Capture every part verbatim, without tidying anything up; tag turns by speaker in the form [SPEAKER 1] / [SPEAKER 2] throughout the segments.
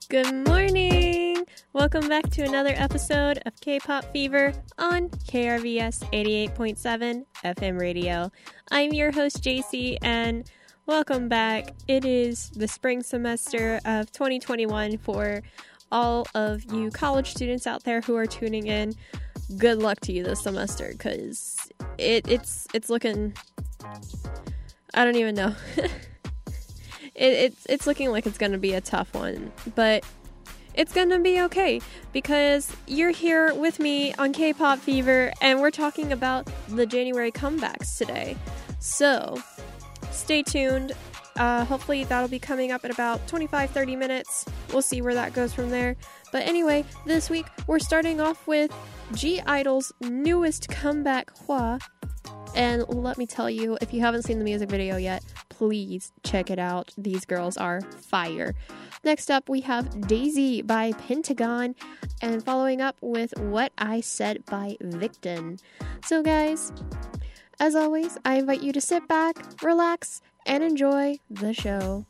[SPEAKER 1] Good morning! Welcome back to another episode of K-Pop Fever on K R V S eighty-eight point seven F M radio. I'm your host, J C, and welcome back. It is the spring semester of twenty twenty-one for all of you college students out there who are tuning in. Good luck to you this semester, because it, it's, it's looking... I don't even know. It, it's it's looking like it's going to be a tough one, but it's going to be okay because you're here with me on K-Pop Fever and we're talking about the January comebacks today. So, stay tuned. Uh, hopefully that'll be coming up in about twenty-five to thirty minutes. We'll see where that goes from there. But anyway, this week we're starting off with G-Idol's newest comeback, Hwa. And let me tell you, if you haven't seen the music video yet, please check it out. These girls are fire. Next up, we have Daisy by Pentagon, and following up with What I Said by Victon. So guys, as always, I invite you to sit back, relax, and enjoy the show.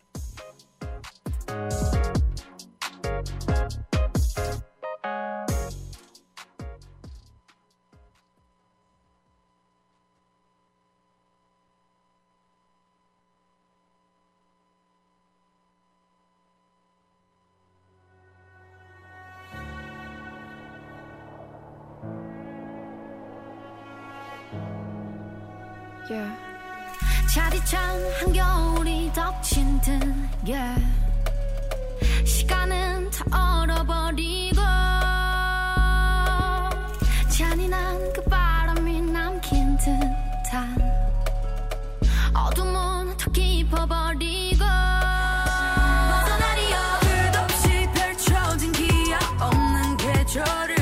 [SPEAKER 2] Yeah. 차디찬 한겨울이 덮친 듯 yeah. 시간은 다 얼어버리고 잔인한 그 바람이 남긴 듯한 어둠은 더 깊어버리고 벗어나리요 끝없이 펼쳐진 기약 없는 계절을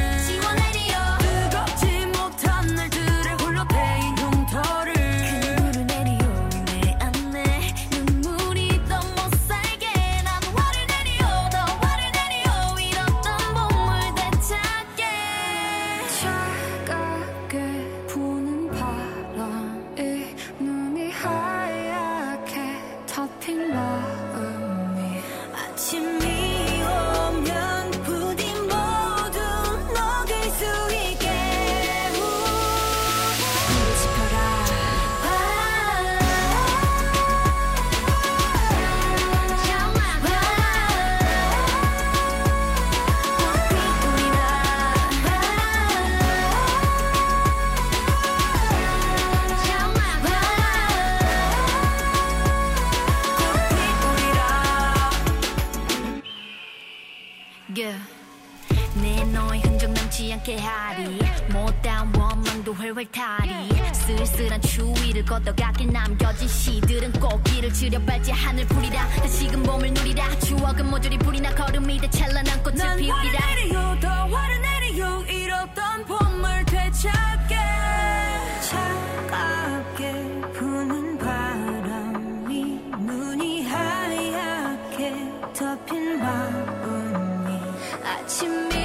[SPEAKER 2] 못다운 원망도 훨훨 타리 쓸쓸한 추위를 걷어가길 남겨진 시들은 꽃길을 지려밟지 하늘 풀이라 다시금 봄을 누리라 추억은 모조리 불이나 걸음이 돼 찬란한 꽃을 피우리라 난 화를 내리요 더 화를 내리요 잃었던 봄을 되찾게 차갑게 부는 바람이 눈이 하얗게 덮인 마음이 아침이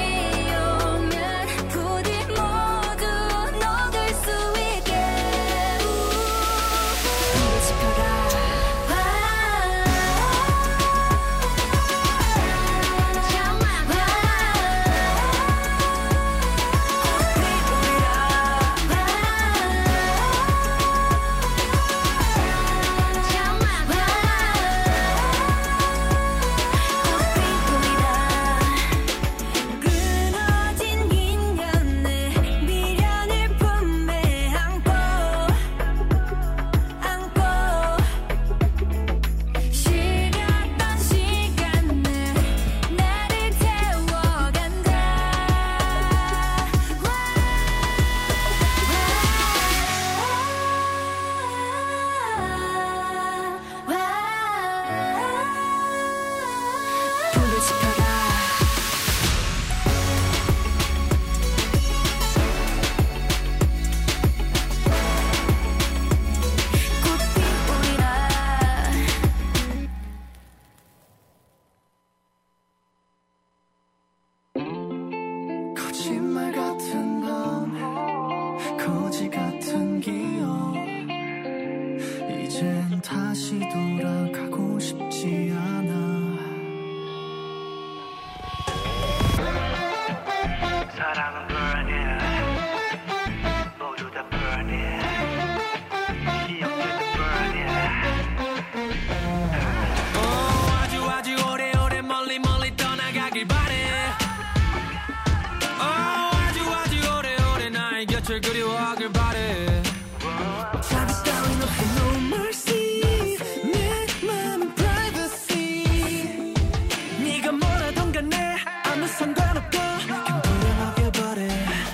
[SPEAKER 3] 그리워하길 바래
[SPEAKER 4] 자비 따윈 없어 no mercy 내 맘은 privacy 네가 뭐라던 간에 아무 상관없고 그냥 불러먹여버려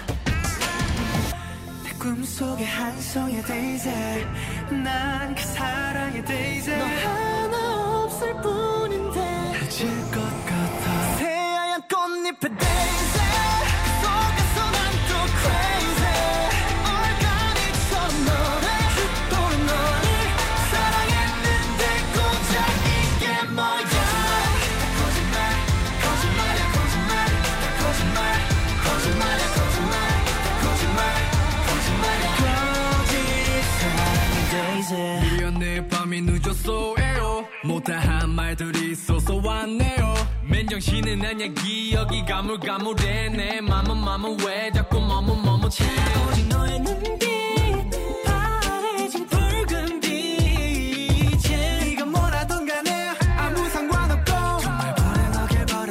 [SPEAKER 4] 내 꿈속의 한 송이 daisy 난 그 사랑의 daisy 너 하나 없을 뿐인데 해질 것 같아 새하얀 꽃잎의 daisy 그 속에서 난 또 crazy organic처럼 너를 죽도록 너를 사랑했는데 고작 이게 뭐야 다 거짓말 거짓말이야 거짓말 다 거짓말 거짓말이야 거짓말 다 거짓말 거짓말이야 거짓 사랑의 daisy
[SPEAKER 3] 미안해 밤이 늦었어요 못다한 말들이 있어서 왔네요 맨정신은 아니야 기억이 가물가물해 내 맘은 맘은 왜 자꾸 머뭇머뭇해
[SPEAKER 4] 오직 너의 눈빛 파래진 붉은 빛에 네가 뭐라던 간에 아무 상관없고 정말 버려먹여버려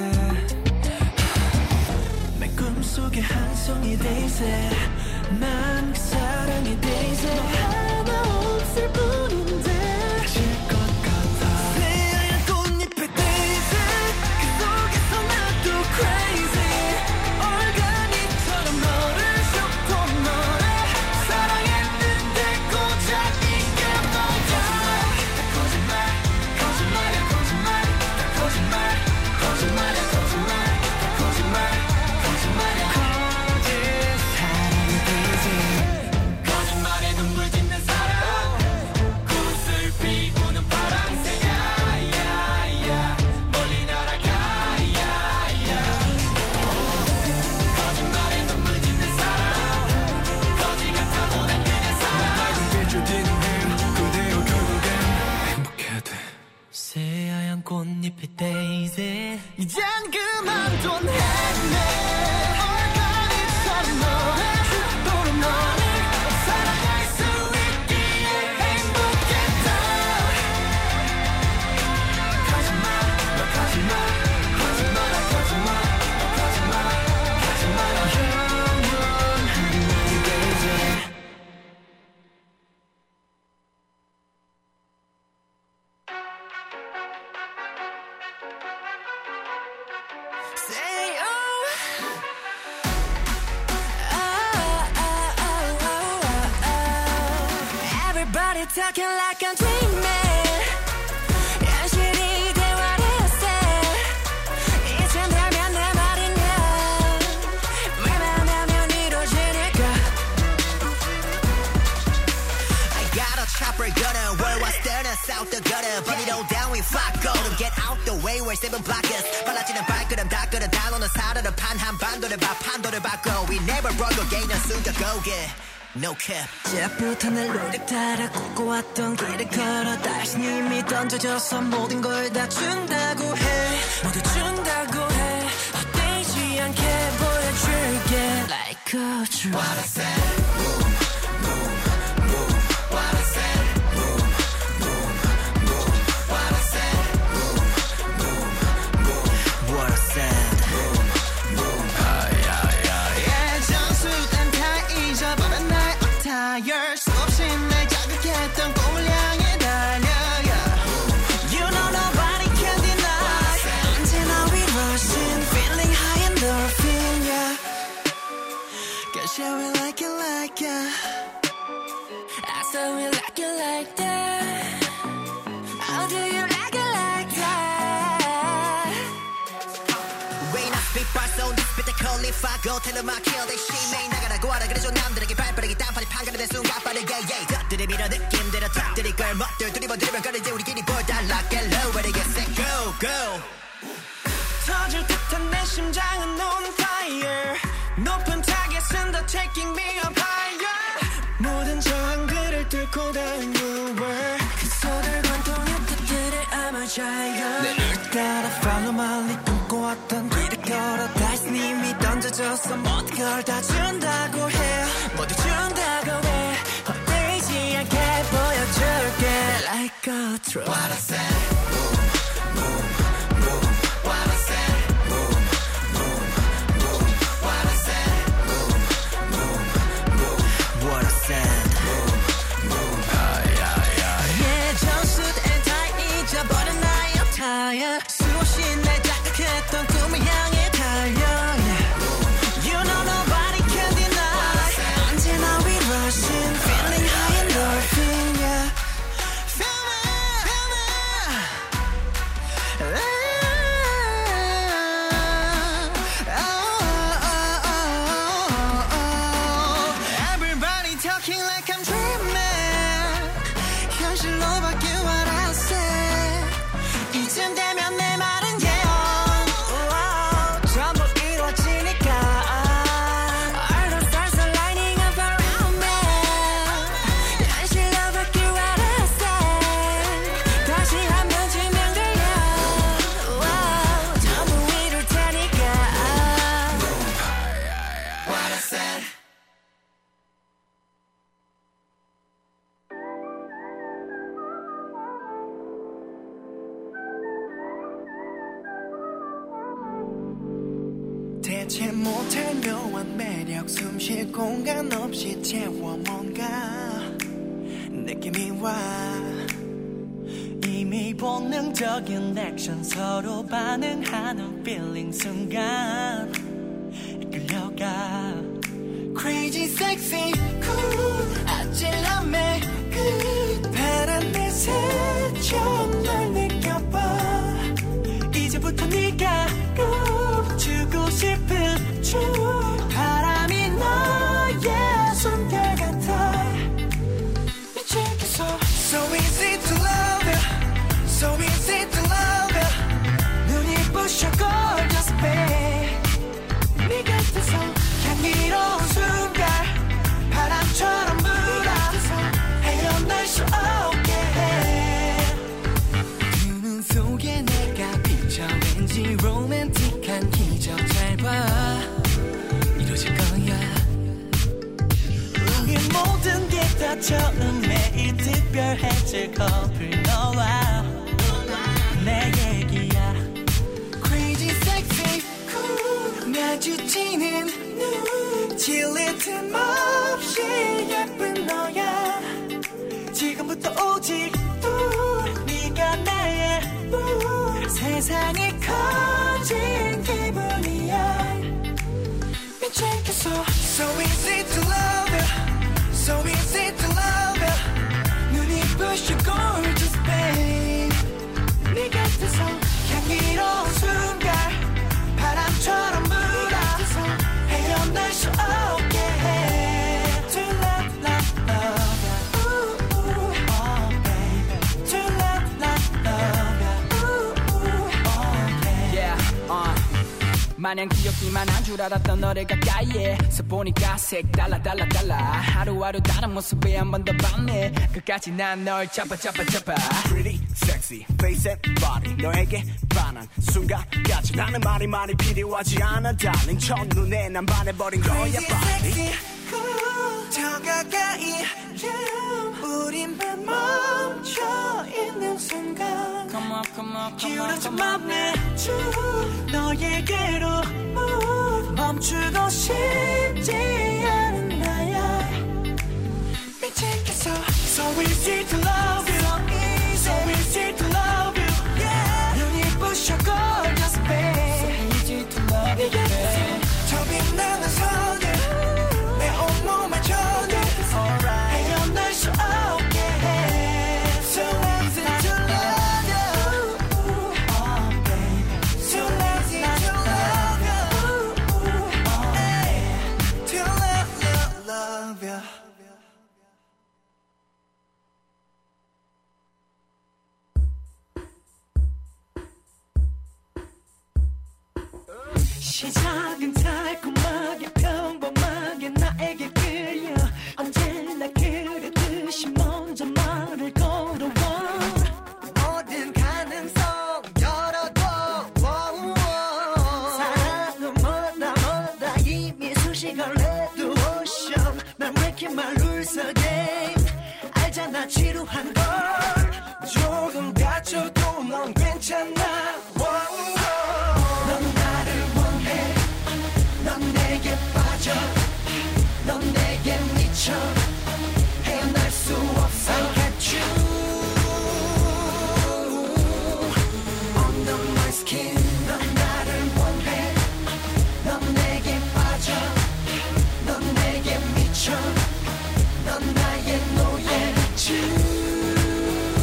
[SPEAKER 4] 내 꿈속의 한 송이 daisy 난 그 사랑의 daisy 너 하나 없을 뿐인데 해질 것 같아 새하얀 꽃잎의 daisy 그 속에서 나도 crazy organic처럼 너를 죽도록 너를 사랑했는데 고작 이게 뭐야 다 거짓말 거짓말이야 거짓말 다 거짓말 거짓말이야 거짓말 다 거짓말 거짓말이야 거짓 사랑의 daisy 거짓말에 눈물 짓는 사랑 구슬 피우는 파랑새야 야야 멀리 날아가 야야 거짓말에 눈물 짓는 사랑 거지 같아도 난 그냥 사랑 비춰지는 해 그대여 결국엔 행복해야 돼 새하얀 꽃잎의 daisy 이젠 그만 좀 했네 organic처럼 너를 죽도록 너를 사랑할 수 있기에 행복했다 거짓말 너 거짓말 거짓말 거짓말 거짓말 거짓말 영원한 나의 daisy Say oh oh oh oh oh oh Everybody talking like I'm dreaming 현실이 대화했어 이젠 달면 내 말이냐 말만 하면 이루어지니까
[SPEAKER 5] I got a chopper gunner World was turning south the gutter Put it all down we fuck go to get out the way we're seven blockers 빨라지는 발걸음 닦으려 달로는 사르르 판 한반도를 봐 판도를 바꿔 We never broke again 숨겨고게 No cap
[SPEAKER 4] 시작부터 날 노력 따라 걷고왔던 길을 걸어 다시 님이 던져줘서 모든 걸 다 준다고 해 모두 준다고 해 헛되지 않게 보여줄게 Like a dream What I said Boom, boom, boom What I said Boom, boom, boom What I said Boom, boom, boom What I said Boom, boom Ay, ay, ay 예전수단 다 잊어버린 나의 attire 수없이 날 자극했던 꿈을 향해 달려 yeah. You know nobody can deny 언제나 we rushing feeling high endorphin yeah. Guess yeah we like it like yeah. I said we like it like that How do you like it like that
[SPEAKER 5] Rain up spit bar so this spit the qualify go tell them I kill they shit may 나가라고 하라 그래줘 남들에게 발빠르게 딴판이 판가는 순간 빠르게 yeah 덕들이 밀어 느낌대로 덕들이 걸 멋들 두리번두리번 거리지 우리끼리 볼달라 get low ready get set go go
[SPEAKER 4] 터질 듯한 내 심장은 on fire 높은 타겟은 더 taking me up higher 모든 저항들을 뚫고 닿은 you were 그 손을 관통한 뜻들의 I'm a giant 내 따라 follow my lead 꿈꿔왔던 길을 걸어 다시 님이 던져줘서 모든 걸 다 준다고 해 모두 준다고 해 헛되지 않게 보여줄게 Like a truth What I said Boom, boom, boom What I said Boom, boom, boom What I said Boom, boom, boom Walking like I'm dreaming 현실로 바뀐 what I say 이쯤 되면 내 말은 yeah 전부 이루어지니까 All the stars are lining up around me 현실로 바뀐 what I say 다시 한번 증명들려 전부 이룰 테니까 What I said 대체 못할 묘한 매력 숨쉴 공간 없이 채워 뭔가 느낌이 와 이미 본능적인 액션 서로 반응하는 feeling 순간 이끌려가 Crazy sexy cool 아찔함에 그 파란 내 새처럼 널 느껴봐 이제부터 네가 꼭 주고 싶은 춤 바람이 너의 숨결 같아 미치겠어 So easy to love you So easy to love you 눈이 부셔 gorgeous babe 네 곁에서 향기로운 순간 바람처럼 불어 헤어날 수 없게 해 그 눈 속에 내가 비쳐 왠지 로맨틱한 기적 잘 봐 이루어질 거야 우리 모든 게 다 처음 매일 특별해질 커플 너와 내 얘기야 Crazy sexy cool 마주치는 눈 질릴 틈 없이 예쁜 너야 지금부터 오직 또 네가 나의 문 세상이 커진 기분이야 미치겠어 So easy to love you So easy to love you 눈이 부셔 gorgeous babe 네 곁에서 향기로운 순간 바람처럼 불어 헤어날 수 없게 해 To love, love, love you ooh, ooh, oh baby To love, love, love you ooh, ooh, oh yeah
[SPEAKER 3] Yeah, uh. 마냥 귀엽기만 한 줄 알았던 너를 가까이에 서 보니까 색 달라 달라 달라 하루하루 다른 모습에 한 번 더 반해 끝까지 난 널 잡아 잡아 잡아
[SPEAKER 6] Pretty, sexy, face and body 너에게 반한 순간까지 나는 말이 많이 필요하지 않아 darling 첫눈에 난 반해버린 거야
[SPEAKER 4] Crazy
[SPEAKER 6] body
[SPEAKER 4] sexy cool 더 가까이 yeah. 우리만 멈춰 있는 순간
[SPEAKER 3] Come on, come on, come on,
[SPEAKER 4] 기울어진
[SPEAKER 3] come on
[SPEAKER 4] 맘내 쭉 너에게로 move 멈추고 싶지 않은 나야 미치겠어 So easy to love you So easy to love you yeah. 눈이 부셔 gorgeous babe
[SPEAKER 3] So easy to love you, babe
[SPEAKER 4] 저 빛나는 손을 내 온몸에 전해 헤어날 수 없게 해 So easy to love you oh baby So easy to love you To love, love, love you 시작은 달콤하게 평범하게 나에게 끌려 언제나 그랬듯이 먼저 말을 걸어와 모든 가능성 열어둬 사랑은 뭐다 뭐다 이미 수식을 해도 오션 난 왜 이렇게 말 lose again 알잖아 지루한 걸 조금 다쳐도 넌 괜찮아 넌 나를 원해 넌 내게 빠져 넌 내게 미쳐 헤어날 수 없어 I got you under my skin 넌 나를 원해 넌 내게 빠져 넌 내게 미쳐 넌 나의 노예 I got you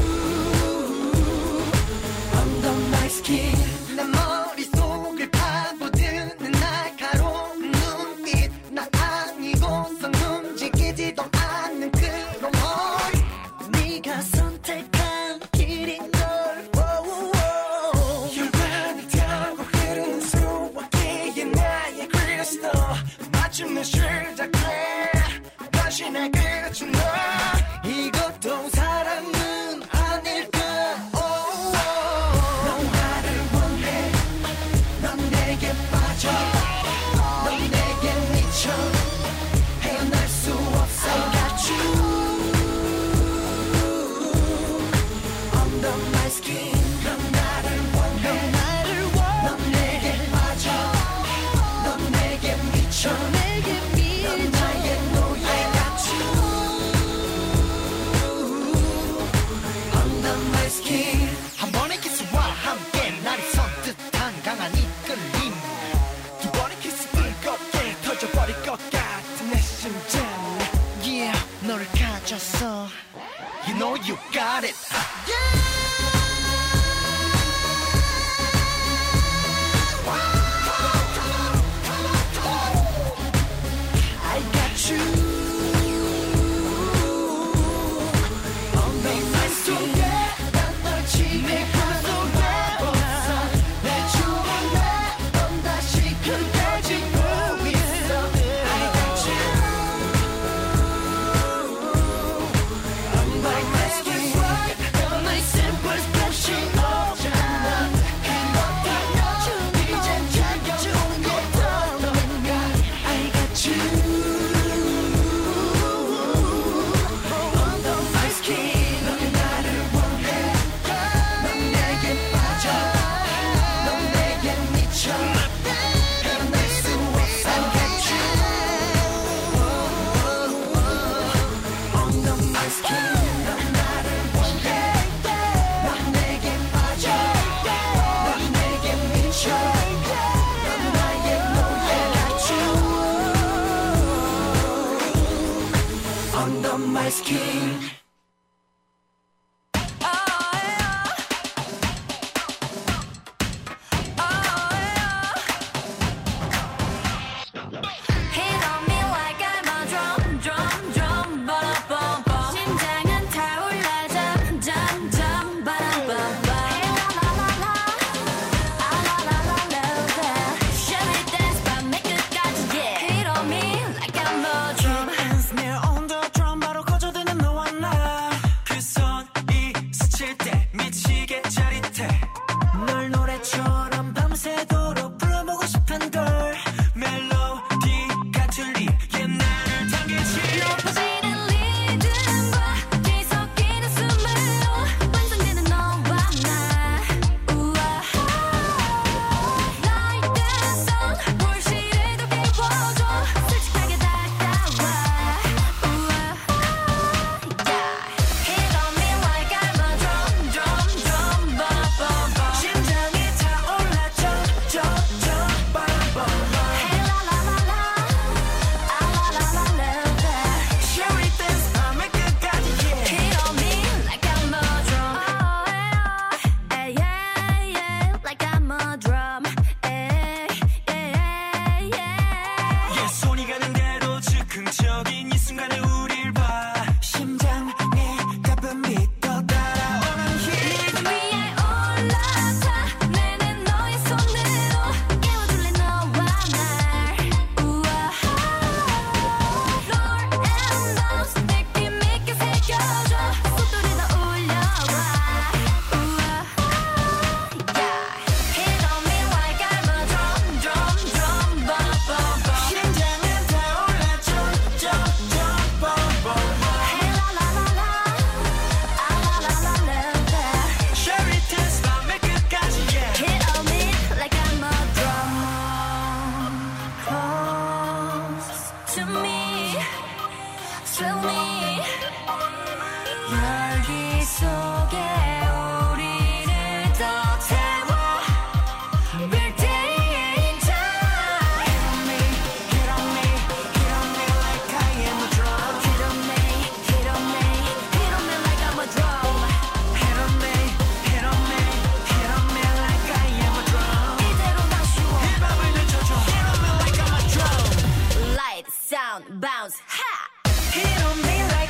[SPEAKER 4] 대신에 그려준 너 이것도 사랑은 아닐까 oh, oh. 넌 나를 원해 넌 내게 빠져 넌 내게 미쳐 헤어날 수 없어 I got you under my skin 넌 나를 원해 넌 내게 빠져 넌 내게 미쳐 내게 미쳐 넌 나의 노예 I got you under my skin 한 번의 키스와 함께 날이 선뜻한 강한 이끌림 두 번의 키스 뜨겁게 터져버릴 것 같은 내 심장 Yeah 너를 가졌어 You know you got it Yeah I got you under my skin 난 널 지배하고 있어 내 주문에 넌 다시 그대 지고 있어 I got you under my skin 넌 나의 simple special 없잖아 행복하며 이젠 자격증 것도 너가 I got you under my skin 넌 나를 원해 넌 내게 빠져 넌 내게 미쳐 헤어날 수 없어 I got you under my skin 넌 나를 원해 넌 내게 빠져 넌 내게 미쳐 넌 나의 노예 I got you under my skin
[SPEAKER 2] Hit on me like I'm a drum, drum, drum, ba-da-bum-bum. 심장은 타올라, jam, jam, jam, ba-da-bum-bum. Hey, la, la, la, la. Ah, la, la, la, la, la. Shall we dance 밤 내 끝까지, yeah. Hit on me like I'm a drum.
[SPEAKER 4] Snare on the drum 바로 꺼져드는 너와 나 그 손이 스칠 때 미치게 짜릿해 널 노래처럼 밤새도록 불러보고 싶은 걸 멜로디가 들리게 나를 당기지
[SPEAKER 2] 높아지는 리듬과 뒤섞이는 숨으로 완성되는 너와 나 우와 Like that song 불씨를 더 깨워줘 솔직하게 다가와 우와 Yeah Hit on me like I'm a drum drum drum ba-ba-ba
[SPEAKER 4] 심장이 타올라 점점점 바라봐봐
[SPEAKER 2] Hey la la la la Ah la la la la
[SPEAKER 4] Shall we dance 밤의 끝까지 yeah
[SPEAKER 2] Hit on me like I'm a drum. Oh, yeah, yeah, yeah, like I'm a drum. Yeah, yeah, yeah.
[SPEAKER 4] yeah 손이 가는 대로 즉흥적인 이 순간에 우릴 봐 심장에 가쁜 빛도 따라오는 힘
[SPEAKER 2] 위에 올라타 내내 너의 손으로 깨워줄래 너와 날 우와 Roll and bounce 느낌 있게 새겨줘 속도를 더 올려와 우와 Yeah Hit on me like I'm a drum drum drum ba-ba-ba
[SPEAKER 4] 심장은 타올라 점점점 바라봐봐
[SPEAKER 2] Hey la la la la Ah la la la la
[SPEAKER 4] Shall we dance 밤의 끝까지 yeah
[SPEAKER 2] Hit on me like I'm a drum. Close to me, thrill me. 열기 속에 우리를 더 태워. We're day in time.
[SPEAKER 4] Hit on me, hit on me, hit on me like I am a drum
[SPEAKER 2] Hit on me, hit on me, hit on me like I'm a drum.
[SPEAKER 4] Hit on me, hit on me, hit on me like I am a drum
[SPEAKER 2] 이대로 난 쉬워.
[SPEAKER 4] 이 밤을 늦춰줘 Hit on me like I'm a drum
[SPEAKER 2] Light, sound, bounce, ha.
[SPEAKER 4] Hit on me like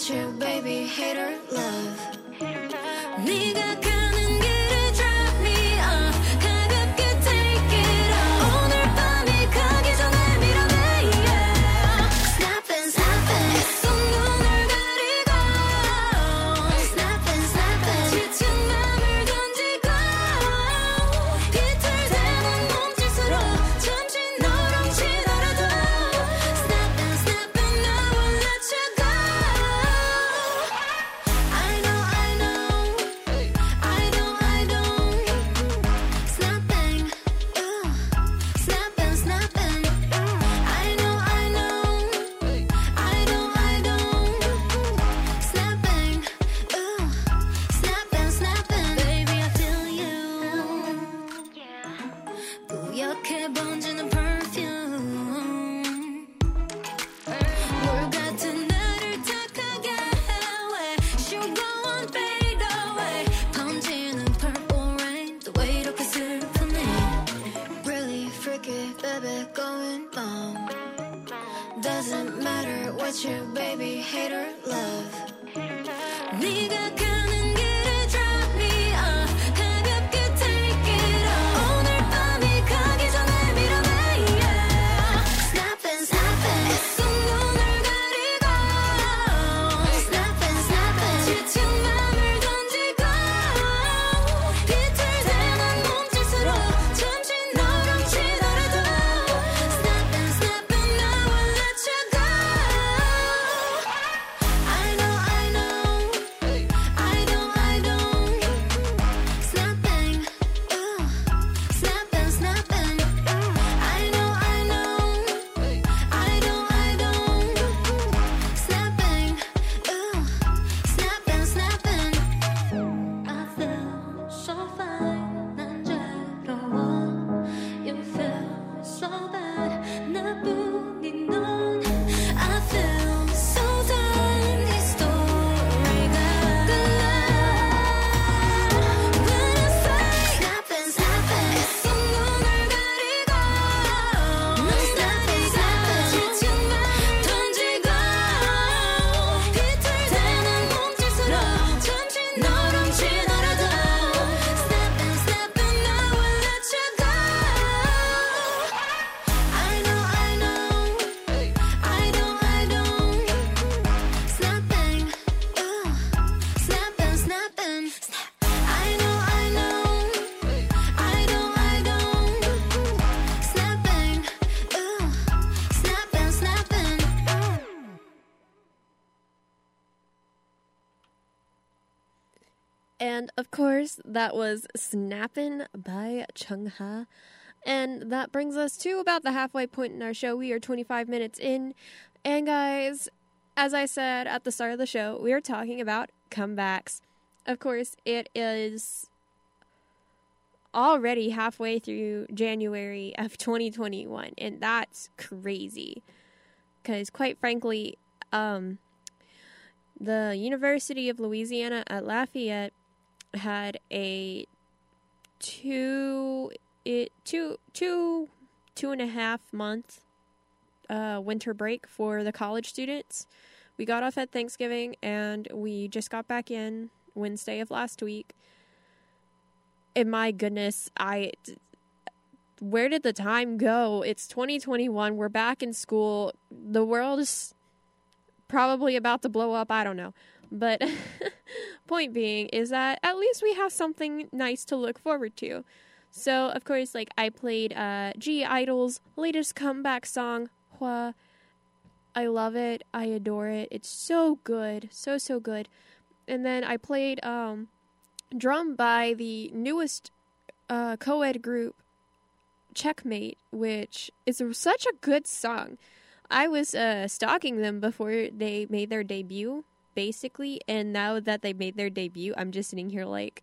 [SPEAKER 2] what you baby hater love 네가 가는 길에 drop me off 가볍게 take it off 오늘 밤이 가기 전에 밀어내 yeah. Snapping snapping 손 눈을 가리고 Snapping snapping 지친 맘을 던지고 비틀대는 몸짓으로 잠시 너랑 치더라도 Snapping snapping I won't let you go I know I know I don't I don't Snapping ooh Snapping snapping I know I know I don't I don't Snapping ooh Snapping snapping Baby I feel you 뿌옇게 번지는 perfume 물 같은 나를 탁하게 해 Sugar won't fade away 번지는 purple rain 또 왜 이렇게 슬프니 Really freaky baby going bomb Doesn't matter what you baby hater love 네가 가는 길에 drop me off 가볍게 take it off 오늘 밤이 가기 전에 밀어내 yeah. Snapping snapping 손 눈을 가리고 Snapping snapping 지친 맘을 던지고 비틀대는 몸짓으로 잠시 너랑 치더라도 Snapping snapping I won't let you go I know I know I don't I don't Snapping ooh Snapping snapping I know I know I don't I don't Snapping ooh Snapping snapping I feel so fine 난 괴로워 You feel so bad 나뿐인 넌 I feel so done 이 스토리가 끝나 When I say Snapping snapping 손 눈을 가리고 Snapping snapping 지친 맘 던지고 비틀대는 몸짓으로 잠시 너랑 치더라도 Snapping snapping I won't let you go I know I know I don't I don't Snapping ooh Snapping snapping I know I know I don't I don't Snapping ooh Snapping snapping
[SPEAKER 1] And of course, that was Snappin' by Chungha. And that brings us to about the halfway point in our show. We are twenty-five minutes in. And guys, as I said at the start of the show, we are talking about comebacks. Of course, it is already halfway through January of twenty twenty-one. And that's crazy. Because quite frankly, um, the University of Louisiana at Lafayette had a two, it, two, two, two and a half month uh, winter break for the college students. We got off at Thanksgiving and we just got back in Wednesday of last week. And my goodness, I, where did the time go? It's twenty twenty-one. We're back in school. The world is probably about to blow up. I don't know. But point being is that at least we have something nice to look forward to. So, of course, like I played uh, G Idol's latest comeback song, Hua. I love it. I adore it. It's so good. So, so good. And then I played um, Drum by the newest uh, co-ed group, Checkmate, which is such a good song. I was uh, stalking them before they made their debut, basically, and now that they made their debut, I'm just sitting here like,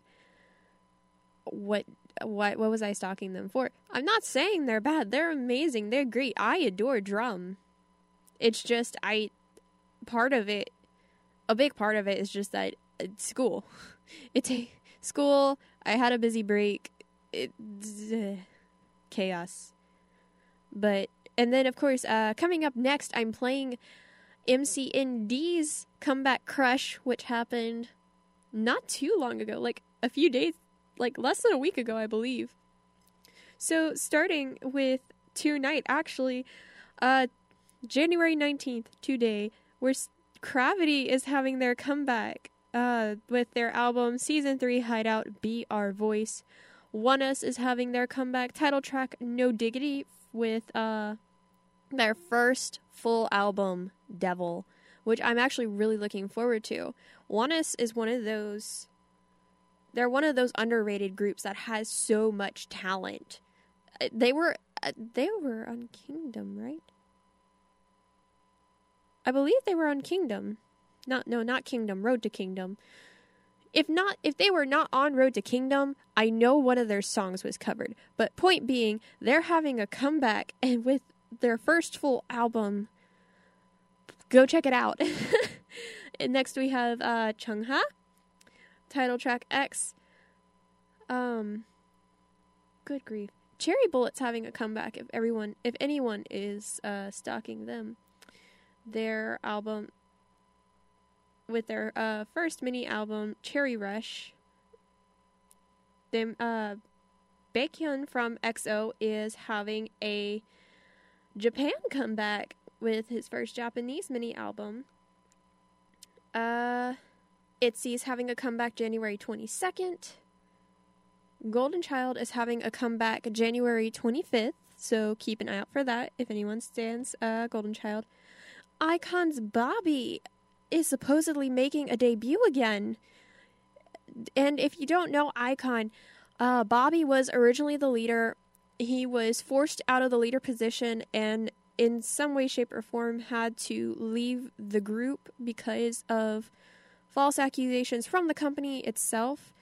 [SPEAKER 1] what, what, what was I stalking them for? I'm not saying they're bad. They're amazing. They're great. I adore Drum. It's just, I, part of it, a big part of it is just that it's school. It's a school. I had a busy break. It, uh, chaos. But, and then of course, uh, coming up next, I'm playing M C N D's comeback Crush, which happened not too long ago, like a few days, like less than a week ago, I believe. So starting with tonight, actually, uh, January nineteenth, today, where Gravity is having their comeback uh, with their album Season three Hideout, Be Our Voice. ONEUS is having their comeback title track, No Diggity, with uh, their first full album, Devil, which I'm actually really looking forward to. ONEUS is one of those, they're one of those underrated groups that has so much talent. They were, uh, they were on Kingdom, right? I believe they were on Kingdom. Not, no, not Kingdom, Road to Kingdom. If not, if they were not on Road to Kingdom, I know one of their songs was covered. But point being, they're having a comeback, and with their first full album, go check it out. And next we have uh, Chungha, title track X. Um, good grief. Cherry Bullet's having a comeback. If everyone, if anyone is uh, stalking them, their album with their uh, first mini album, Cherry Rush. Them uh, Baekhyun from X O is having a Japan comeback with his first Japanese mini album. Uh, ITZY's having a comeback January twenty-second. Golden Child is having a comeback January twenty-fifth, so keep an eye out for that if anyone stands uh, Golden Child. iKON's Bobby is supposedly making a debut again. And if you don't know iKON, uh, Bobby was originally the leader. He was forced out of the leader position and in some way, shape, or form had to leave the group because of false accusations from the company itself.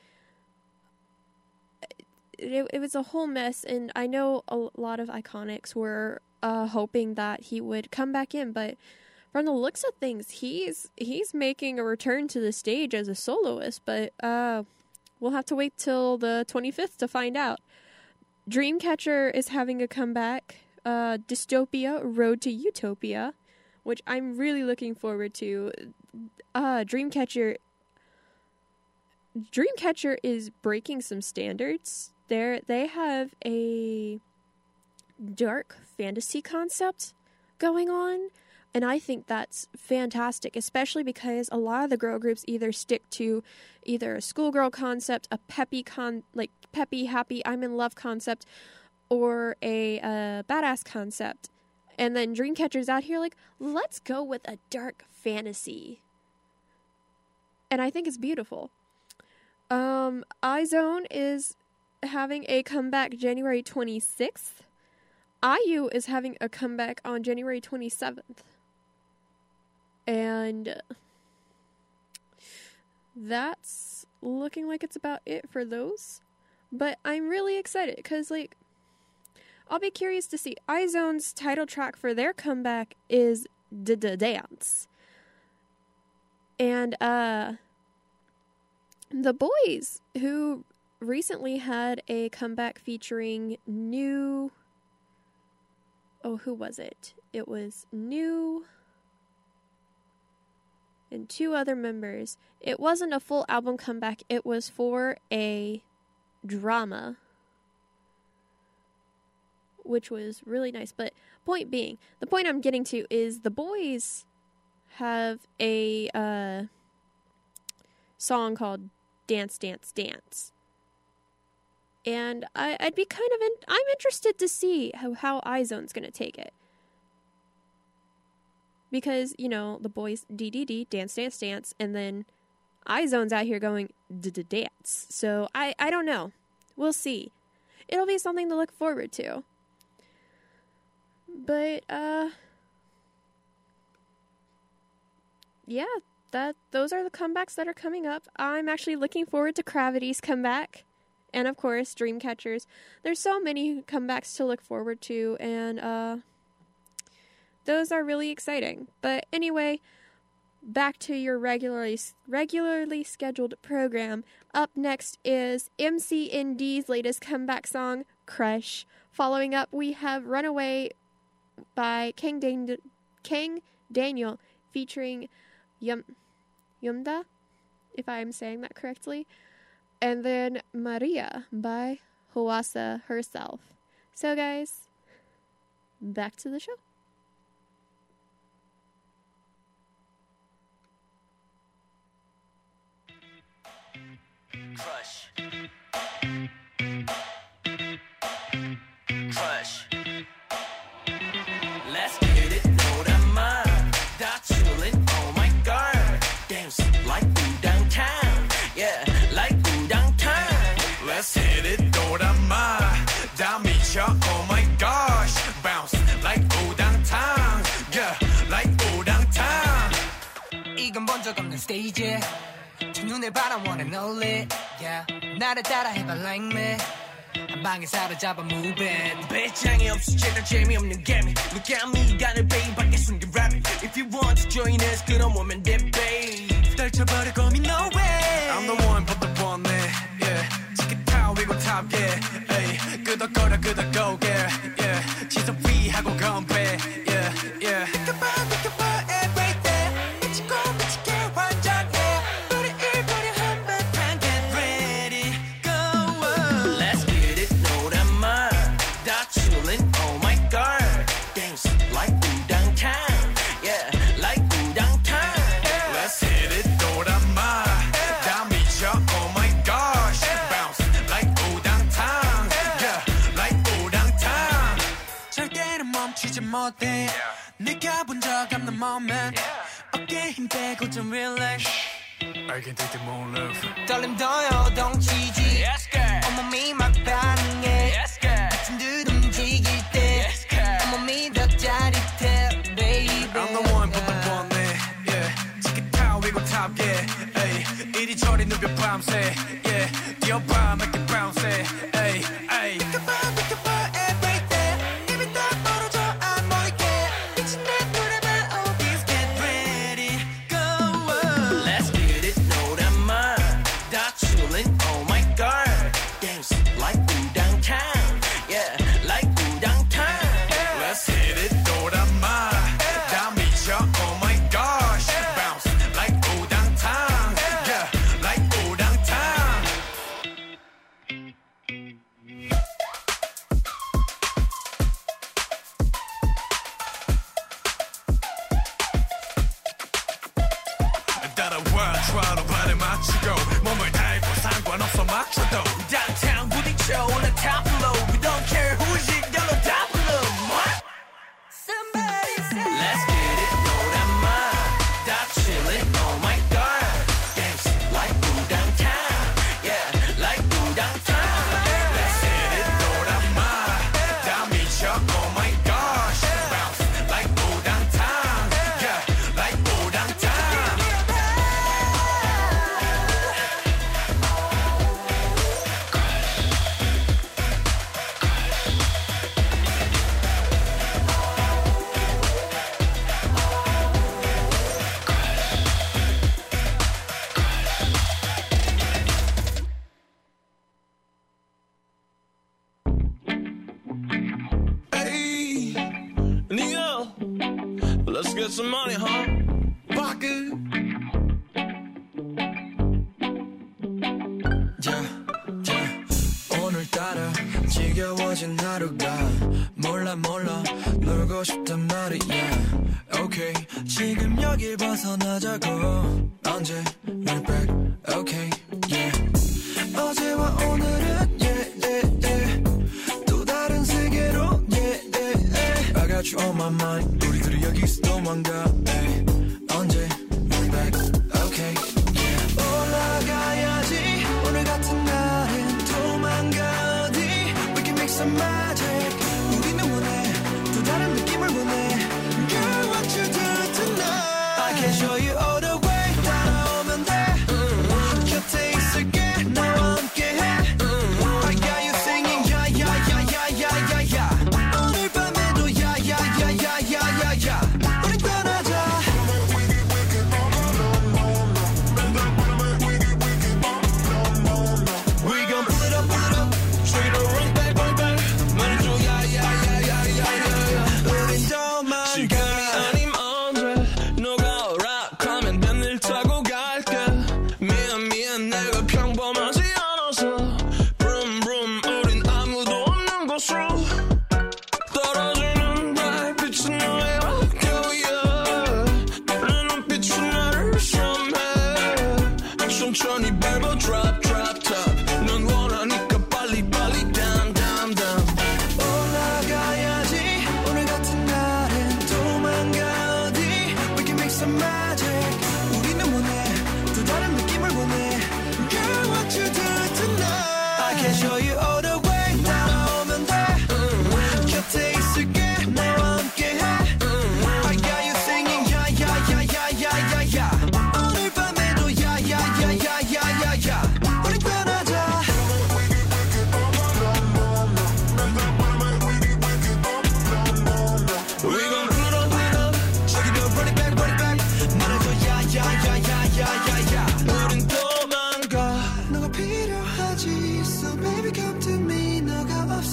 [SPEAKER 1] It, it was a whole mess, and I know a lot of Iconics were uh, hoping that he would come back in, but from the looks of things, he's he's making a return to the stage as a soloist, but uh, we'll have to wait till the twenty-fifth to find out. Dreamcatcher is having a comeback, uh, Dystopia, Road to Utopia, which I'm really looking forward to. Uh, Dreamcatcher, Dreamcatcher is breaking some standards. There, they have a dark fantasy concept going on, and I think that's fantastic, especially because a lot of the girl groups either stick to either a schoolgirl concept, a peppy con, like peppy, happy, I'm in love concept, or a uh, badass concept. And then Dreamcatcher's out here like, let's go with a dark fantasy. And I think it's beautiful. Um, iZone is having a comeback January twenty-sixth. I U is having a comeback on January twenty-seventh. And that's looking like it's about it for those. But I'm really excited because, like, I'll be curious to see. iZone's title track for their comeback is D-D-Dance. And, uh, the boys, who recently had a comeback featuring new... Oh, who was it? It was new... and two other members. It wasn't a full album comeback. It was for a drama, which was really nice. But point being, the point I'm getting to is the boys have a uh, song called Dance, Dance, Dance. And I, I'd be kind of, in, I'm interested to see how, how iZone's going to take it. Because, you know, the boys, D D D, Dance, Dance, Dance, and then iZone's out here going, D-D-Dance. So, I, I don't know. We'll see. It'll be something to look forward to. But, uh... yeah, that those are the comebacks that are coming up. I'm actually looking forward to Gravity's comeback. And, of course, Dreamcatcher's. There's so many comebacks to look forward to, and, uh... those are really exciting. But anyway, back to your regularly regularly scheduled program. Up next is M C N D's latest comeback song, Crush. Following up, we have Runaway by King, Dan- King Daniel featuring Yum Yumda, if I'm saying that correctly. And then Maria by Hwasa herself. So guys, back to the show.
[SPEAKER 7] Crush. Crush. Let's get it, know that mind. That chillin', oh my god. Dance like Udang Town. Yeah, like Udang Town.
[SPEAKER 3] Let's hit it, know that mind. That 미쳐, oh my gosh. Bounce like Udang Town. Yeah, like Udang Town.
[SPEAKER 4] 이건 본 적 없는 스테이지. 제 눈에 바람 wanna know it. Yeah, 나를 따라 해봐 like me. 한 방에 사로잡아 move it.
[SPEAKER 7] 배짱이 없어 제대로 재미없는 게임. Look at me 간을 베인 밖에 숨긴 rabbit. If you want to join us 그럼 오면 돼 babe.
[SPEAKER 4] 떨쳐버릴 고민 no way.
[SPEAKER 3] I'm the one but the one man. Yeah, 치킨 타워 위고 top yeah. Ay, 끄덕거려 끄덕고 yeah. Yeah, 지속 위하고 건배. Yeah, yeah.
[SPEAKER 4] Think about, think about everything. 미치고 미치게 환장해. 우리 일본이 한바탕 get ready. Go on.
[SPEAKER 7] Let's get it, know that mind. That chillin', oh my god. Dance like Udang Town. Yeah, like Udang Town.
[SPEAKER 3] Let's hit it, know that mind. 다 미쳐, oh my gosh. Bounce like Udang Town. Yeah, like Udang Town.
[SPEAKER 4] 절대로 멈추지 못해. 네가 본 적 없는 moment. 어깨 힘 빼고 좀 relax.
[SPEAKER 3] I can take the moon love.
[SPEAKER 4] 떨림 더 요동치지.
[SPEAKER 7] Yes, girl.
[SPEAKER 4] 온몸이 막 반응해.
[SPEAKER 7] Yes, girl.
[SPEAKER 4] 같은 듯 움직일 때.
[SPEAKER 7] Yes, girl.
[SPEAKER 4] 온몸이 더 짜릿해, baby.
[SPEAKER 3] I'm the one but the one man. Yeah, 치킨 타워 위고 top yeah. Ay, 이리저리 누벼 밤새. Yeah, 뛰어봐 make it bounce. Ay, ay.
[SPEAKER 4] Think about, think about everything. 입이 딱 벌어져 안 보이게. 미친 내 노래만 always get ready. Go on.
[SPEAKER 7] Let's get it, know that mind. That chillin', oh my god. Dance like Udang Town. Yeah, like Udang Town.
[SPEAKER 3] Let's hit it, know that mind. 다 미쳐, oh my gosh. Bounce like Udang Town. Yeah, like Udang Town. 따라와, 트라로 발에 맞추고 몸을 다해도 상관없어 맞춰도
[SPEAKER 7] Downtown 부딪혀 on the top floor. We don't care who's it, yellow top floor. What?
[SPEAKER 4] Somebody say.
[SPEAKER 7] Let's get it, know that mind. That chillin', oh my god. Dance like Udang Town. Yeah, like Udang Town.
[SPEAKER 3] Let's hit it, know that mind. 다 미쳐, oh my gosh. Bounce like Udang Town. Yeah, like Udang Town.
[SPEAKER 8] Hey, Neo, let's get some money, huh? Baku.
[SPEAKER 9] Yeah, yeah. 오늘따라 지겨워진 하루가 몰라 몰라 놀고 싶단 말이야. Okay, 지금 여길 벗어나자고. 언제 날 back? Okay, yeah. 어제와 오늘은 yeah, yeah, yeah. 또 다른 세계로 yeah, yeah, yeah. I got you on my mind. 우리들이 여기서 도망가. Hey. 언제 날 back? Okay, yeah. 올라가야지. 오늘 같은 날엔 도망가 어디. We can make some magic. 우리는 원해 또 다른 느낌을 보내. Girl, what you do tonight? I can show you all the way. 따라오면 돼. 곁에 있을게. 나와 함께해. I got you singing yeah yeah yeah yeah yeah yeah yeah. 오늘 밤에도 yeah yeah yeah yeah yeah yeah yeah. 우리 떠나자. We gon' pull it up, pull it up. Straight or run back, run back.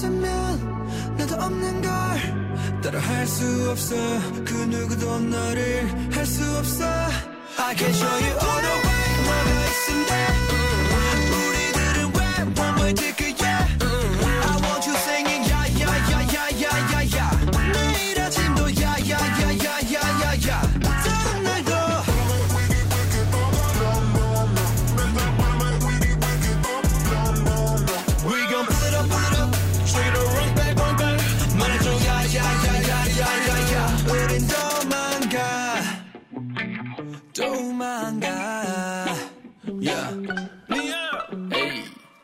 [SPEAKER 9] 없으면 나도 없는 걸 따라 할 수 없어 그 누구도 너를 할 수 없어 I can show you all the way 너가 있은데 우리들은 왜 one way ticket yeah I want you singing yeah yeah yeah yeah yeah yeah yeah 매일 아침도 yeah yeah yeah yeah yeah yeah yeah 다른 날도 We gon' pull it up pull it up straight or run back run back 말해줘 yeah yeah yeah yeah yeah yeah yeah 우린 도망가 도망가 yeah hey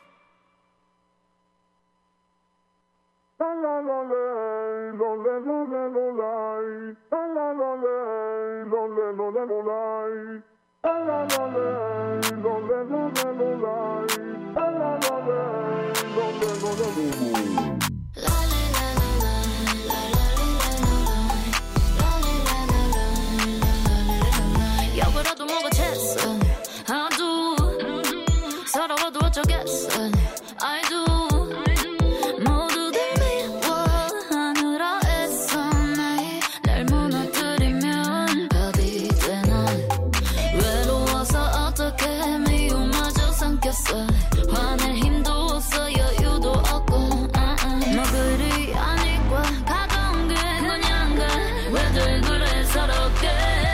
[SPEAKER 2] 여보라도 뭐가 됐어 I do 살아와도 어쩌겠어 I do 모두들 미워하느라 애써 매일 날 무너뜨리면 밥이 되나 외로워서 어떻게 미움마저 삼켰어 화낼 힘도 없어 여유도 없고 uh -uh. 뭐 그리 아니까 가까운 게 그냥가 왜들 그래 서럽게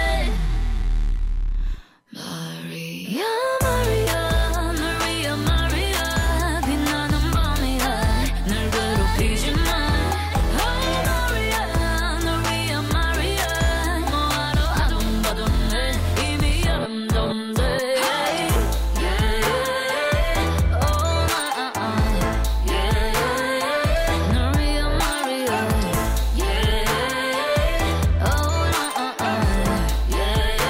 [SPEAKER 2] Maria, Maria, Maria, Maria 빛나는 밤이야 날 괴롭히지 마 Oh Maria, Maria, Maria 뭐하러 아둥바둥해 이미 아름다운데 Hey, yeah, oh na, yeah, Maria, Maria, yeah, oh na, yeah.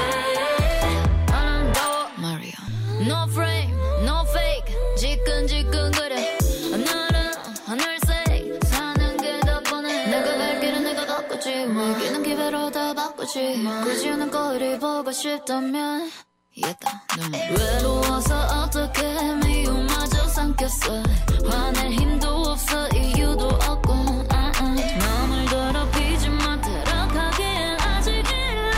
[SPEAKER 2] Maria. No frame, no fake 지끈지끈거려 하늘은 하늘색 사는 게 더 뻔해 내가 갈 길은 내가 바꾸지 먹이는 기회로 다 바꾸지 굳이 오는 거리 보고 싶다면 이겼다 외로워서 어떻게 미움마저 삼켰어 화낼 힘도 없어 이유도 없고 uh -uh. 남을 더럽히지 마 들어가기엔 아직 일러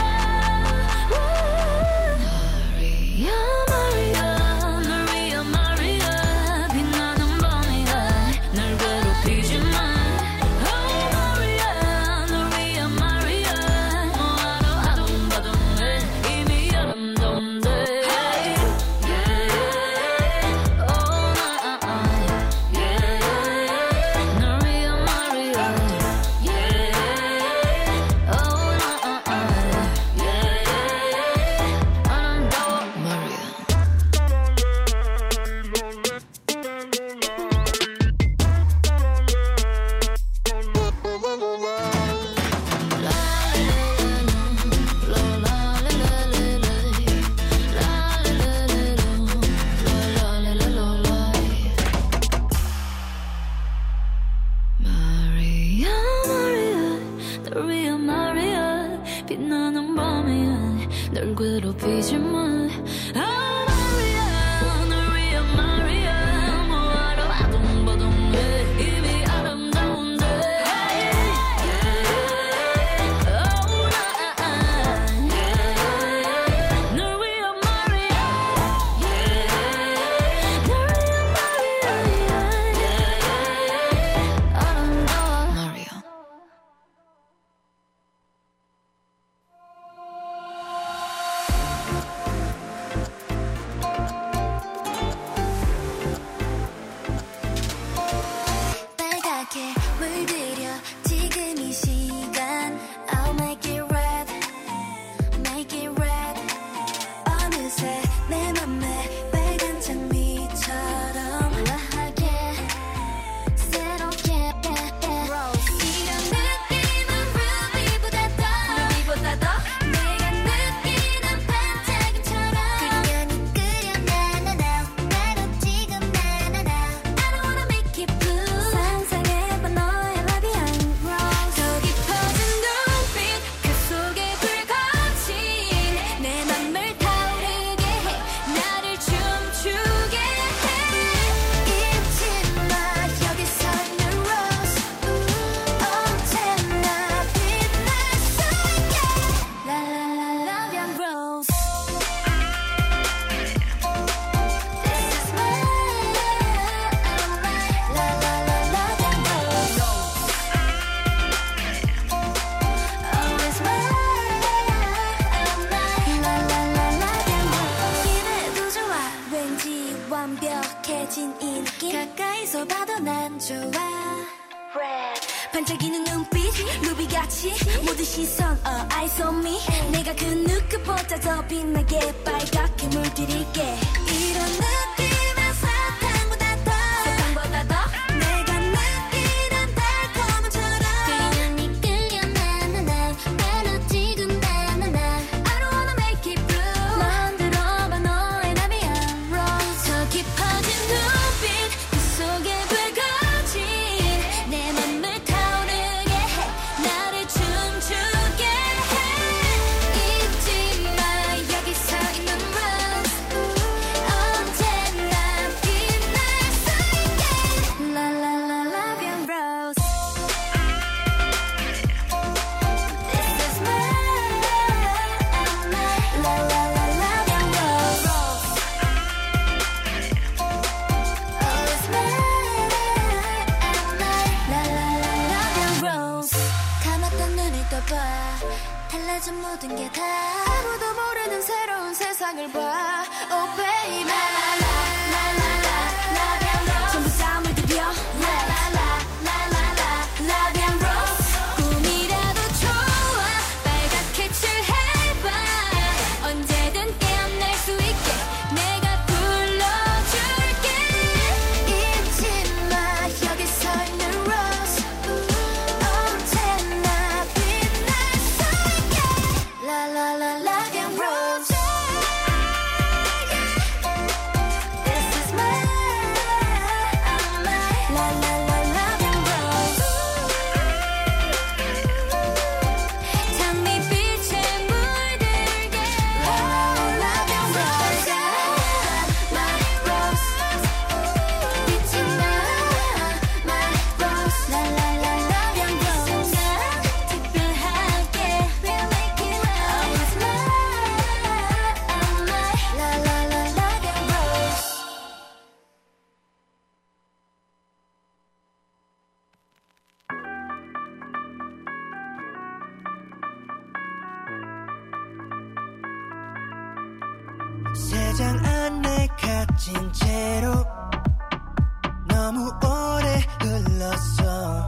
[SPEAKER 2] Maria, Maria, Maria, Maria 빛나는 밤이야 날 괴롭히지 마 Oh Maria, Maria, Maria 뭐하러 아둥바둥해 이미 아름다운데 Hey, yeah, oh na, yeah, Maria, Maria, yeah, oh na, yeah, 아름다워 Maria. Maria, Maria, Maria, Maria 빛나는 밤이야 널 괴롭히지 마 Oh Maria, Maria, Maria 뭐하러 아둥바둥해 이미 아름다운데 Hey, yeah, oh na, yeah, 널 위한 Maria, yeah, 널 위한 Maria, yeah, 아름다워 Maria. 반짝이는 눈빛 루비같이 모든 시선 all eyes on me 내가 그 누구보다 더 빛나게 빨갛게 물들일게 이런 느낌은 사탕보다 더 사탕보다 더 내가 느끼는 달콤함처럼 끌려 니 끌려 나나나 나로 지금 나나나 I don't wanna make it blue 만들어봐 너의 나비야 rose 더 깊어진 눈빛 그 속에 불거진 내 맘을 타오르게 해 나를 춤추게 해 잊지 마 여기 서 있는 rose 언제나 빛날 수 있게 La la la love you rose This is mine La la la love you rose Oh it's mine La la la love you rose 감았던 눈을 떠봐 달라진 모든 게 다 아무도 모르는 새로운 세상을 봐 Oh baby La la la la la la love you rose 전부 다 물들여 La la la la la la love you rose 꿈이라도 좋아 빨갛게 칠해봐 언제든 깨어날 수 있게 내가 불러줄게 잊지 마 여기 서 있는 rose 언제나 빛날 수 있게 La la la love you rose This is mine La la la love you rose 장밋빛에 물들게 La la la love you rose My rose 빛이 나 My rose La la la love you rose 특별하게 We'll make it right It's mine La la la love you rose
[SPEAKER 4] 세상 안에 갇힌 채로 너무 오래 흘렀어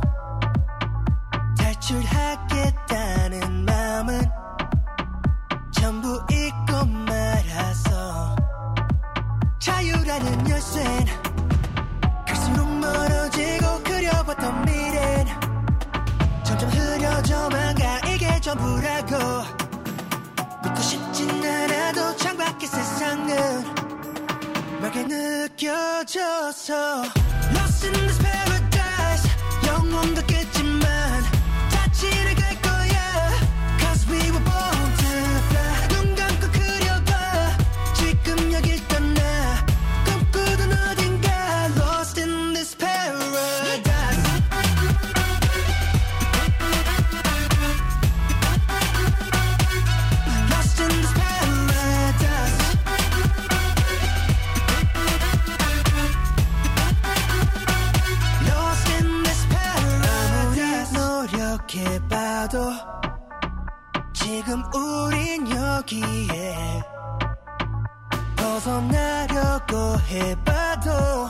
[SPEAKER 4] 탈출하겠다는 마음은 전부 잊고 말아서 자유라는 열쇠는 갈수록 멀어지고 그려봤던 미래는 점점 흐려져만 가 이게 전부라고 믿고 싶진 않아도 창밖의 세상은 맑게 느껴져서 Lost in this paradise 영원 닿겠지만 닿지 않을 거야 Cause we were born to fly 눈 감고 그려봐 지금 여길 떠나 꿈꾸던 어딘가 Lost in this paradise Lost in this paradise Lost in this paradise 아무리 노력해봐도 지금 우린 여기에 벗어나려고 해봐도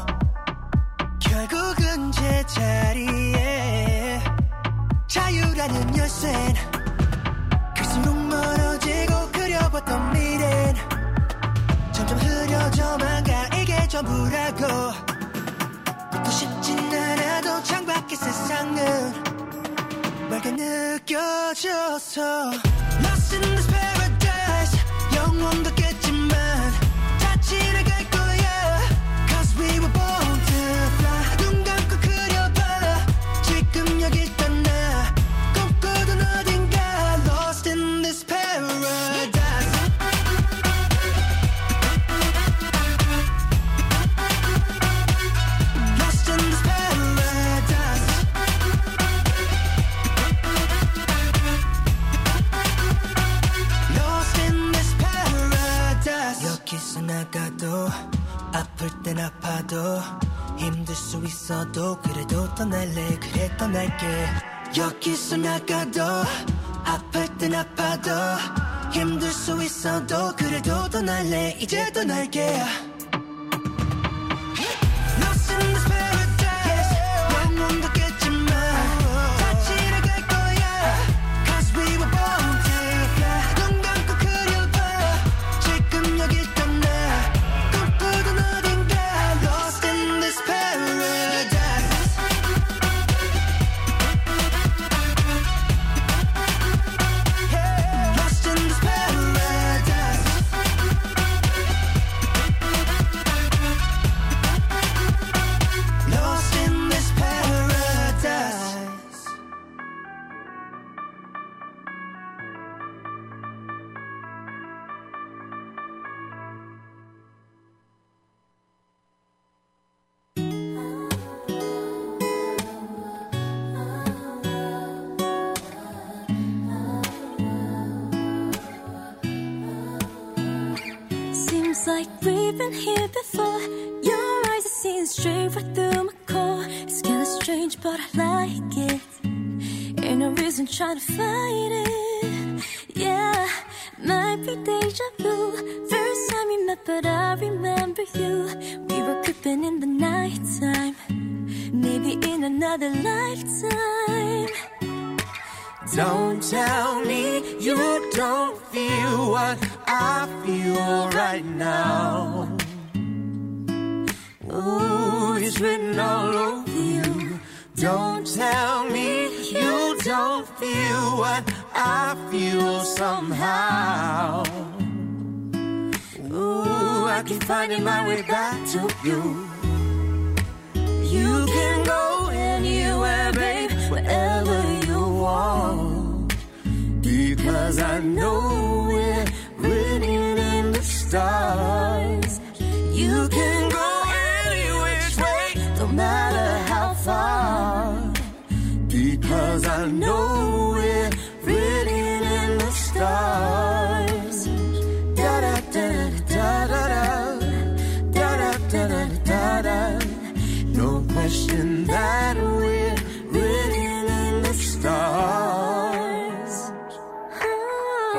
[SPEAKER 4] 결국은 제자리에 자유라는 열쇠는 갈수록 멀어지고 그려봤던 미래는 점점 흐려져만 가 이게 전부라고 믿고 싶진 않아도 창밖의 세상은 맑게 느껴져서 Lost in this paradise 영원 닿겠지만 닿지 않을 거야 Cause we were born to fly 눈 감고 그려봐 지금 여길 떠나 꿈꾸던 어딘가 Lost in this paradise Lost in this paradise Lost in this paradise 여기서 나가도 아플 땐 아파도 힘들 수 있어도 그래도 떠날래 그래 떠날게 여기서 나가도 아플 땐 아파도 힘들 수 있어도 그래도 떠날래 이제 떠날게 Lost in this paradise 영원 닿겠지만
[SPEAKER 10] we've been here before. Your eyes are seeing straight right through my core. It's kinda strange, but I like it. Ain't no reason trying to fight it. Yeah, might be deja vu. First time we met, but I remember you. We were creeping in the nighttime, maybe in another lifetime.
[SPEAKER 4] Don't tell me you don't feel what I feel right now. Ooh, it's written all over you. Don't tell me you don't feel what I feel somehow. Ooh, I keep finding my way back to you. You can go anywhere, babe, wherever you want, because I know we're written in the stars. You can go any which way, no matter how far, because I know we're written in the stars. Da da da da da da da da da da da. No question that we're written in the stars. Oh,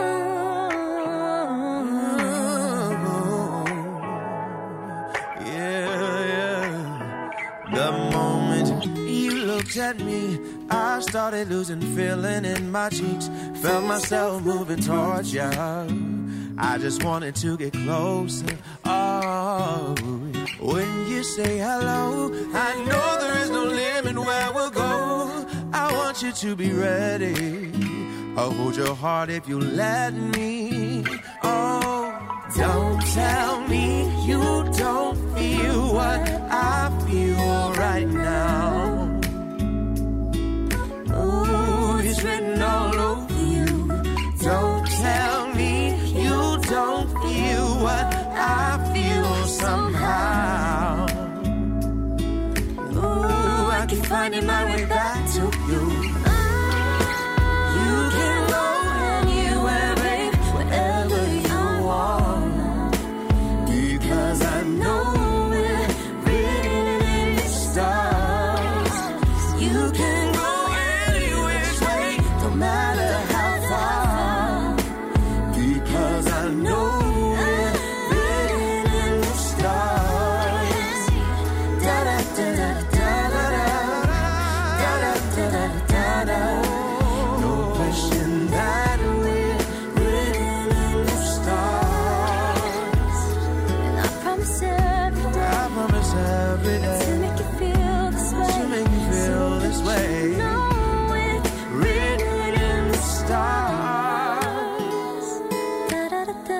[SPEAKER 4] yeah, yeah. The moment you looked at me, I started losing feeling in my cheeks. Felt myself moving towards you. I just wanted to get closer. Oh, when you say hello, I know there is no limit where we'll go. I want you to be ready. I'll hold your heart if you let me. Oh, don't tell me you don't feel what I feel right now. Ooh, it's written all over you. Don't tell me you don't feel what I feel somehow. Ooh, I keep finding my way back to you. You can go anywhere, babe, wherever you want, because I know we're written in the stars. You can go any which way, no matter how far, because I know we're written in the stars. Da da da da da da da da da da da da. No question that we're written in the stars. And I promise every day, I promise every day, to make you feel this way, to make you feel this way. No, it's written in the stars. Da da da da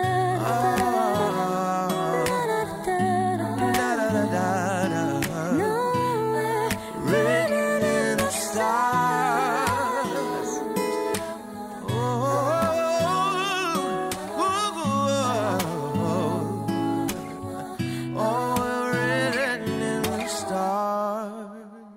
[SPEAKER 4] da da da da da da. No, we're written in the stars. Oh, oh, oh, we're written in the stars.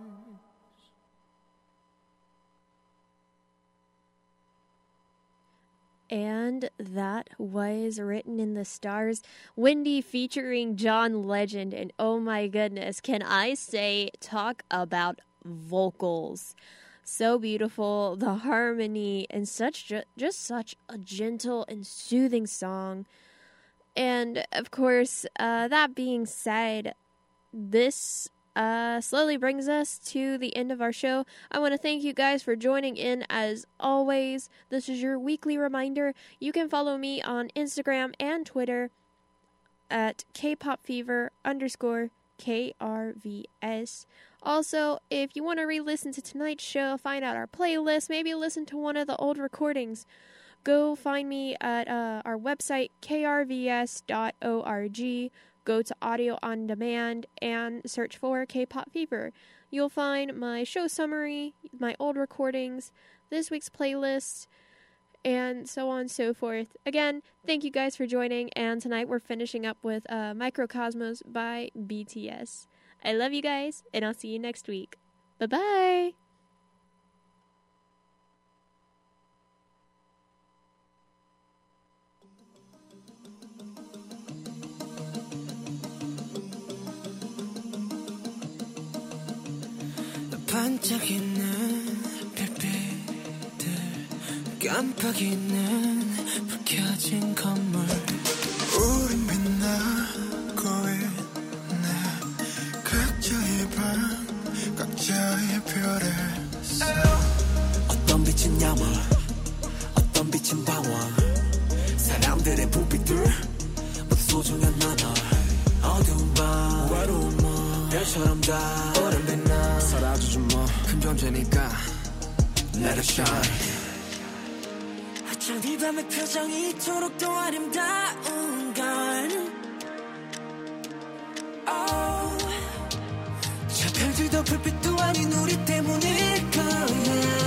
[SPEAKER 1] And that was Written in the Stars. Wendy featuring John Legend. And oh my goodness, can I say, talk about vocals. So beautiful, the harmony, and such ju- just such a gentle and soothing song. And of course, uh, that being said, this uh, slowly brings us to the end of our show. I want to thank you guys for joining in as always. This is your weekly reminder. You can follow me on Instagram and Twitter at kpopfever underscore K R V S. Also, if you want to re-listen to tonight's show, find out our playlist, maybe listen to one of the old recordings, go find me at uh, our website, k r v s dot org. Go to Audio on Demand and search for K-Pop Fever. You'll find my show summary, my old recordings, this week's playlist, and so on and so forth. Again, thank you guys for joining, and tonight we're finishing up with uh, Microcosmos by B T S. I love you guys, and I'll see you next week. Bye-bye!
[SPEAKER 4] 반짝이는 별빛들 깜빡이는 불 켜진 건물
[SPEAKER 9] 우린 빛나고 있네 각자의 방 각자의 별에
[SPEAKER 4] 어떤 빛은 야물 어떤 빛은 방황 사람들의 부빛들 모두 소중한 나널 어두운 밤 외로운 몸 별처럼 다 오랜 빛나 사라지지 뭐 큰 존재니까 Let it shine 어쩜 이 밤의 표정이 이토록 더 아름다운 걸 oh. 저 별들도 불빛도 아닌 우리 때문일 거야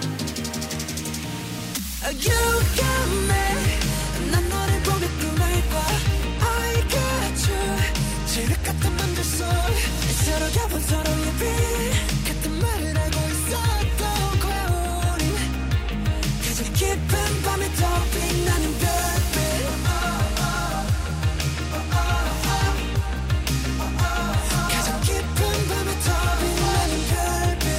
[SPEAKER 4] You got me 난 너를 보며 꿈을 꿔 I got you 지륵 같은 맘들 속 서로가 본 서로의 빛 같은 말을 알고 있었던 거야 우린 가장 깊은 밤에 더 빛나는 별빛 가장 깊은 밤에 더 빛나는 별빛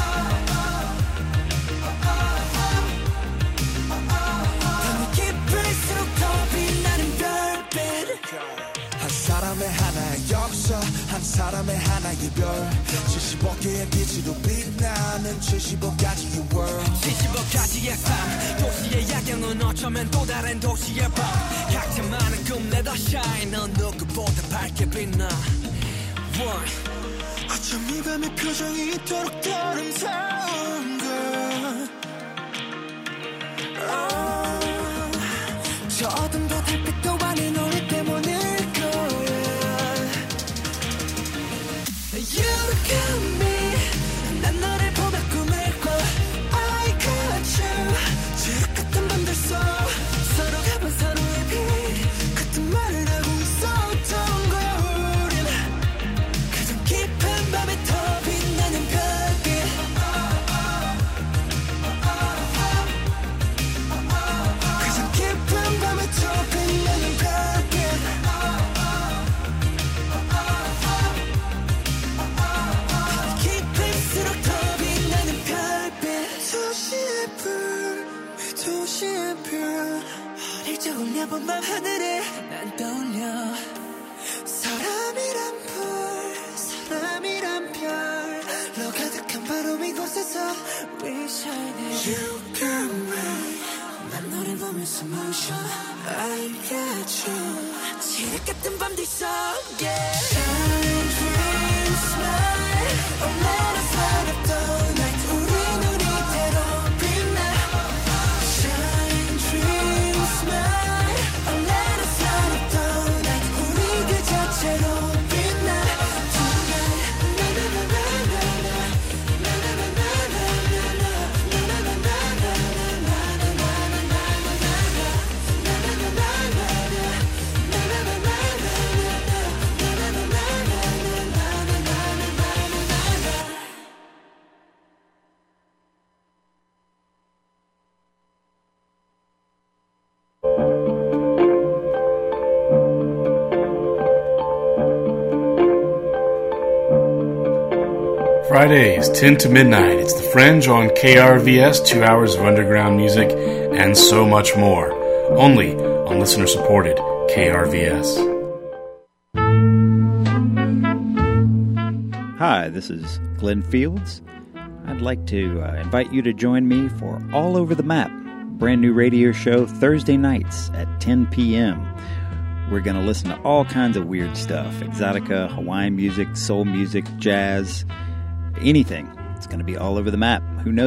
[SPEAKER 4] 밤이 깊을수록 더 빛나는 별빛
[SPEAKER 9] 한 사람의 하나의 역사 한 사람의 하나의 별 칠십오 개의 빛으로 빛나는 칠십오 가지의 world
[SPEAKER 3] 칠십오 가지의 삶 도시의 야경은 어쩌면 또 다른 도시의 밤 각자만의 꿈 let us shine 넌 누구보다 밝게 빛나 One
[SPEAKER 9] 어쩜 이 밤의 표정이 이토록 더 아름다운 걸
[SPEAKER 4] oh. 저 어둠도 달빛도 아닌 우리 때문일 거야 You got me 난 너를 보며 꿈을 꿔 I got you 지옥 같은 밤들 속 서로가 본 서로의 빛 같은 말을 하고 있었던 거야 우린 가장 깊은 밤에 더 빛나는 별빛 가장 깊은 밤에 더 빛나는 별빛 깊을수록 더 빛나는 별빛
[SPEAKER 9] 도시의 불 도시의 별
[SPEAKER 4] 어릴 적 올려본 밤 하늘에 난 떠올려 사람이란 불 사람이란 별로 가득한 바로 이곳에서 We shining
[SPEAKER 9] You got me
[SPEAKER 4] 난 너를 보면서 모셔 I got you 지륵 같은 밤들 속 yeah. Shine, dream, smile Oh let us light up the night 우린 우리대로 빛나 Shine, dream, smile Oh let us light up the night 우리 그 자체로 빛나 Tonight na na na na na na na na na na na na
[SPEAKER 11] Fridays, ten to midnight. It's The Fringe on K R V S, two hours of underground music and so much more. Only on listener-supported K R V S.
[SPEAKER 12] Hi, this is Glenn Fields. I'd like to uh, invite you to join me for All Over the Map, brand new radio show Thursday nights at ten p.m. We're going to listen to all kinds of weird stuff, exotica, Hawaiian music, soul music, jazz, anything. It's going to be all over the map. Who knows?